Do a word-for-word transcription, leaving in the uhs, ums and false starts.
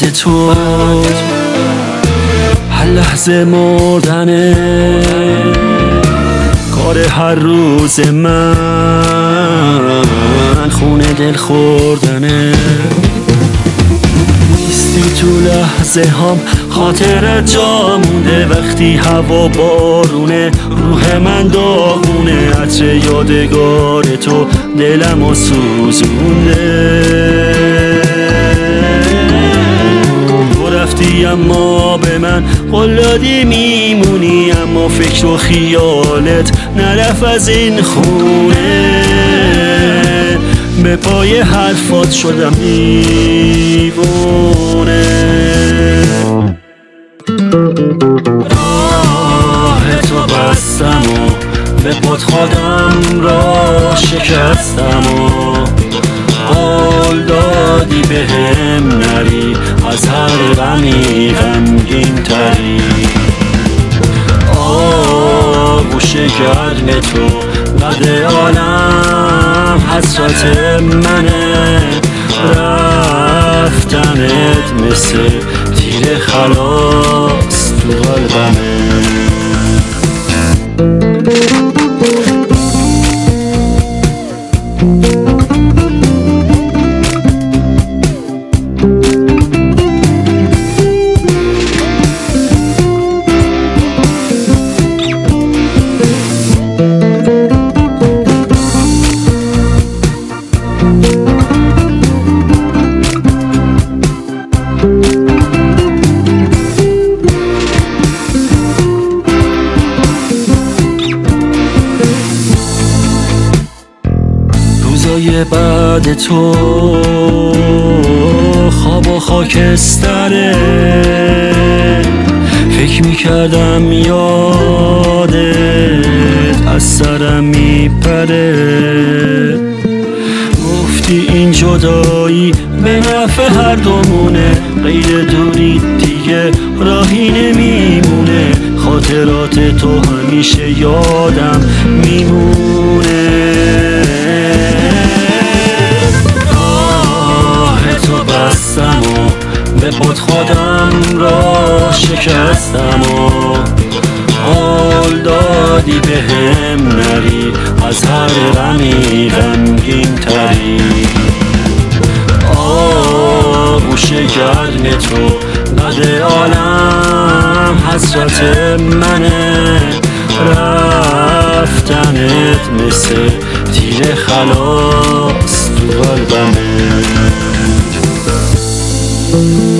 بعد تو هر لحظه مردنه، کار هر روز من خونه دل خوردنه. نیستی تو لحظه هم خاطرت جا مونده، وقتی هوا بارونه روح من داغونه، عطر یادگار تو دلمو سوزونده. تو رفتی اما به من قول دادی میمونی، اما فکر و خیالت نرفت از این خونه. به پای حرفات شدم دیوونه. راه تو بستم و به پات خودم را شکستم و قول دادی به هم نری، از هر غمی غمگین تری. آغوش گرم تو بعد عالم حسرت منه، رفتنت مثل تیر خلاص تو قلبمه. روزای بعد تو خواب و خاکستره، فکر میکردم یادت از سرم میپره. گفتی این جدایی به نفع هر دومونه، غیر دوری دیگه راهی نمیمونه. خاطرات تو همیشه یادم میمونه. به پات خودم را شکستم و قول دادی به هم نری، از هر غمی غمگین تری. آغوش گرم تو بعد عالم حسرت منه، رفتنت مثل تیر خلاص تو قلبمه.